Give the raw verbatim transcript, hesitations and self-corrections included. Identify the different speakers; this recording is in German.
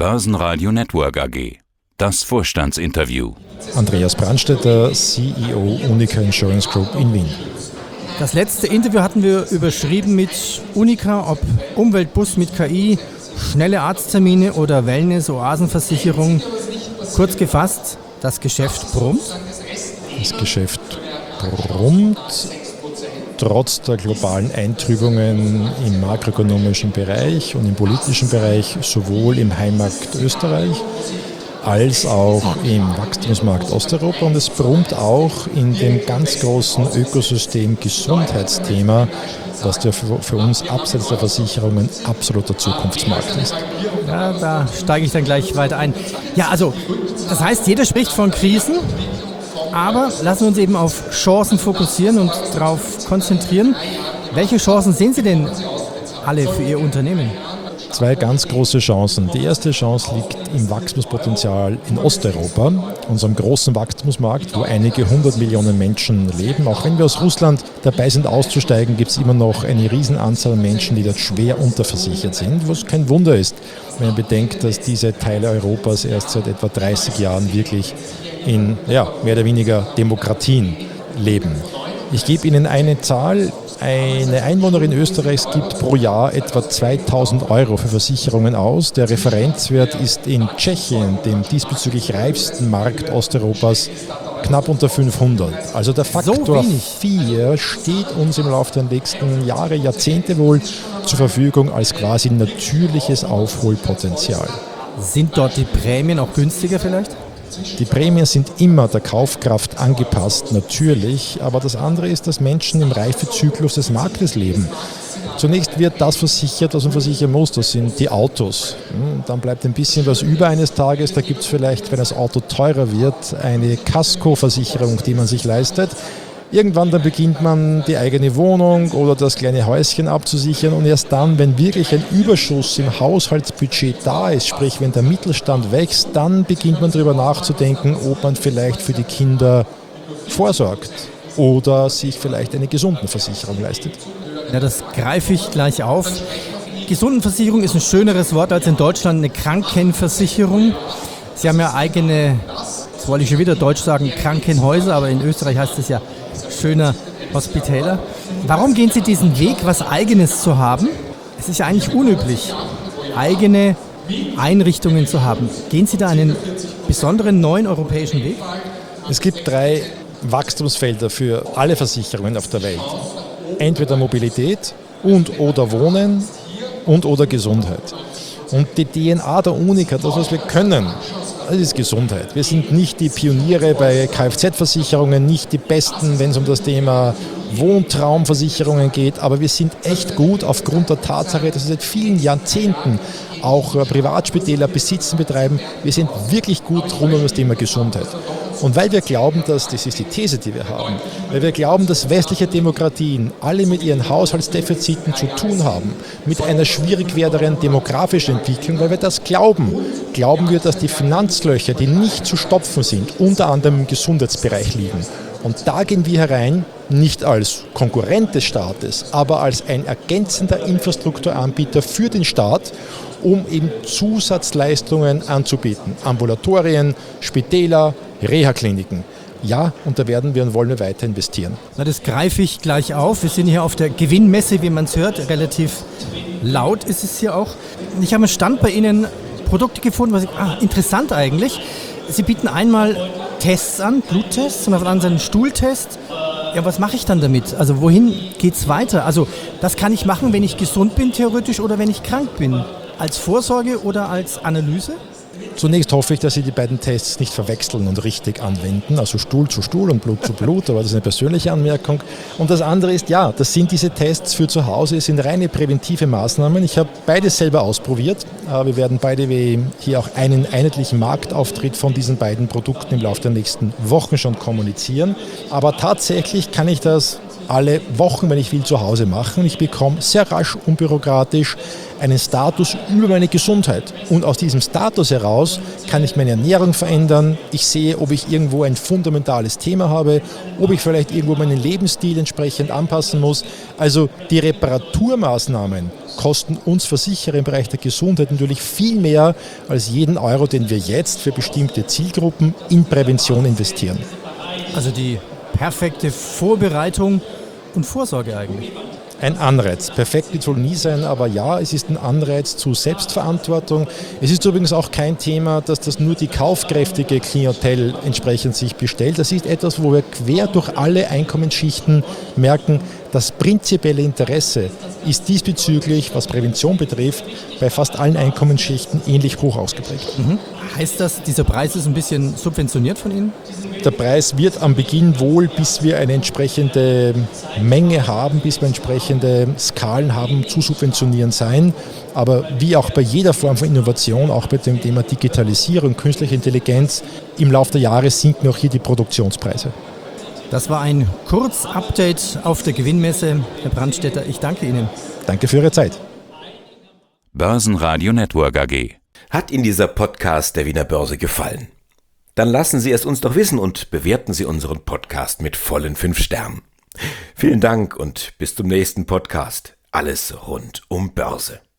Speaker 1: Börsenradio Network A G. Das Vorstandsinterview.
Speaker 2: Andreas Brandstätter, C E O Unica Insurance Group in Wien.
Speaker 3: Das letzte Interview hatten wir überschrieben mit Unica, ob Umweltbus mit K I, schnelle Arzttermine oder Wellness-Oasenversicherung. Kurz gefasst, das Geschäft brummt.
Speaker 2: Das Geschäft brummt, trotz der globalen Eintrübungen im makroökonomischen Bereich und im politischen Bereich, sowohl im Heimmarkt Österreich als auch im Wachstumsmarkt Osteuropa. Und es brummt auch in dem ganz großen Ökosystem Gesundheitsthema, was ja für uns abseits der Versicherungen absoluter Zukunftsmarkt ist.
Speaker 3: Ja, da steige ich dann gleich weiter ein. Ja, also, das heißt, jeder spricht von Krisen, aber lassen wir uns eben auf Chancen fokussieren und darauf konzentrieren. Welche Chancen sehen Sie denn alle für Ihr Unternehmen?
Speaker 2: Zwei ganz große Chancen. Die erste Chance liegt im Wachstumspotenzial in Osteuropa, unserem großen Wachstumsmarkt, wo einige hundert Millionen Menschen leben. Auch wenn wir aus Russland dabei sind auszusteigen, gibt es immer noch eine Riesenanzahl an Menschen, die dort schwer unterversichert sind, was kein Wunder ist, wenn man bedenkt, dass diese Teile Europas erst seit etwa dreißig Jahren wirklich in ja, mehr oder weniger Demokratien leben. Ich gebe Ihnen eine Zahl. Eine Einwohnerin Österreichs gibt pro Jahr etwa zweitausend Euro für Versicherungen aus. Der Referenzwert ist in Tschechien, dem diesbezüglich reichsten Markt Osteuropas, knapp unter fünfhundert. Also der Faktor vier steht uns im Laufe der nächsten Jahre, Jahrzehnte wohl zur Verfügung als quasi natürliches Aufholpotenzial.
Speaker 3: Sind dort die Prämien auch günstiger vielleicht?
Speaker 2: Die Prämien sind immer der Kaufkraft angepasst, natürlich, aber das andere ist, dass Menschen im Reifezyklus des Marktes leben. Zunächst wird das versichert, was man versichern muss, das sind die Autos. Dann bleibt ein bisschen was über eines Tages, da gibt es vielleicht, wenn das Auto teurer wird, eine Kaskoversicherung, die man sich leistet. Irgendwann dann beginnt man die eigene Wohnung oder das kleine Häuschen abzusichern und erst dann, wenn wirklich ein Überschuss im Haushaltsbudget da ist, sprich wenn der Mittelstand wächst, dann beginnt man darüber nachzudenken, ob man vielleicht für die Kinder vorsorgt oder sich vielleicht eine Gesundenversicherung leistet.
Speaker 3: Ja, das greife ich gleich auf. Gesundenversicherung ist ein schöneres Wort als in Deutschland eine Krankenversicherung. Sie haben ja eigene, jetzt wollte ich schon wieder Deutsch sagen, Krankenhäuser, aber in Österreich heißt es ja schöner Hospitäler. Warum gehen Sie diesen Weg, was Eigenes zu haben? Es ist ja eigentlich unüblich, eigene Einrichtungen zu haben. Gehen Sie da einen besonderen neuen europäischen Weg?
Speaker 2: Es gibt drei Wachstumsfelder für alle Versicherungen auf der Welt. Entweder Mobilität und oder Wohnen und oder Gesundheit. Und die D N A der Unica, das was wir können, das ist Gesundheit. Wir sind nicht die Pioniere bei Kfz-Versicherungen, nicht die Besten, wenn es um das Thema Wohntraumversicherungen geht, aber wir sind echt gut aufgrund der Tatsache, dass wir seit vielen Jahrzehnten auch Privatspitäler besitzen, betreiben. Wir sind wirklich gut rund um das Thema Gesundheit. Und weil wir glauben, dass, das ist die These, die wir haben, weil wir glauben, dass westliche Demokratien alle mit ihren Haushaltsdefiziten zu tun haben, mit einer schwierig werdenden demografischen Entwicklung, weil wir das glauben, glauben wir, dass die Finanzlöcher, die nicht zu stopfen sind, unter anderem im Gesundheitsbereich liegen. Und da gehen wir herein, nicht als Konkurrent des Staates, aber als ein ergänzender Infrastrukturanbieter für den Staat, um eben Zusatzleistungen anzubieten. Ambulatorien, Spitäler, Reha-Kliniken. Ja, und da werden wir und wollen wir weiter investieren.
Speaker 3: Na, das greife ich gleich auf. Wir sind hier auf der Gewinnmesse, wie man es hört. Relativ laut ist es hier auch. Ich habe einen Stand bei Ihnen, Produkte gefunden, was ich, ah, interessant eigentlich. Sie bieten einmal Tests an, Bluttests und auf der anderen Seite einen Stuhltest. Ja, was mache ich dann damit? Also wohin geht es weiter? Also das kann ich machen, wenn ich gesund bin theoretisch oder wenn ich krank bin. Als Vorsorge oder als Analyse?
Speaker 2: Zunächst hoffe ich, dass Sie die beiden Tests nicht verwechseln und richtig anwenden, also Stuhl zu Stuhl und Blut zu Blut, aber das ist eine persönliche Anmerkung. Und das andere ist, ja, das sind diese Tests für zu Hause, es sind reine präventive Maßnahmen. Ich habe beides selber ausprobiert. Wir werden beide hier auch einen einheitlichen Marktauftritt von diesen beiden Produkten im Laufe der nächsten Wochen schon kommunizieren. Aber tatsächlich kann ich das alle Wochen, wenn ich will, zu Hause machen. Und ich bekomme sehr rasch, unbürokratisch einen Status über meine Gesundheit. Und aus diesem Status heraus kann ich meine Ernährung verändern. Ich sehe, ob ich irgendwo ein fundamentales Thema habe, ob ich vielleicht irgendwo meinen Lebensstil entsprechend anpassen muss. Also die Reparaturmaßnahmen kosten uns Versicherer im Bereich der Gesundheit natürlich viel mehr als jeden Euro, den wir jetzt für bestimmte Zielgruppen in Prävention investieren.
Speaker 3: Also die perfekte Vorbereitung und Vorsorge eigentlich.
Speaker 2: Ein Anreiz. Perfekt wird wohl nie sein, aber ja, es ist ein Anreiz zu Selbstverantwortung. Es ist übrigens auch kein Thema, dass das nur die kaufkräftige Klientel entsprechend sich bestellt. Das ist etwas, wo wir quer durch alle Einkommensschichten merken, das prinzipielle Interesse ist diesbezüglich, was Prävention betrifft, bei fast allen Einkommensschichten ähnlich hoch ausgeprägt.
Speaker 3: Mhm. Heißt das, dieser Preis ist ein bisschen subventioniert von Ihnen?
Speaker 2: Der Preis wird am Beginn wohl, bis wir eine entsprechende Menge haben, bis wir entsprechende Skalen haben, zu subventionieren sein. Aber wie auch bei jeder Form von Innovation, auch bei dem Thema Digitalisierung, künstliche Intelligenz, im Laufe der Jahre sinken auch hier die Produktionspreise.
Speaker 3: Das war ein Kurzupdate auf der Gewinnmesse. Herr Brandstätter, ich danke Ihnen.
Speaker 2: Danke für Ihre Zeit.
Speaker 1: Börsenradio Network A G.
Speaker 4: Hat Ihnen dieser Podcast der Wiener Börse gefallen? Dann lassen Sie es uns doch wissen und bewerten Sie unseren Podcast mit vollen fünf Sternen. Vielen Dank und bis zum nächsten Podcast. Alles rund um Börse.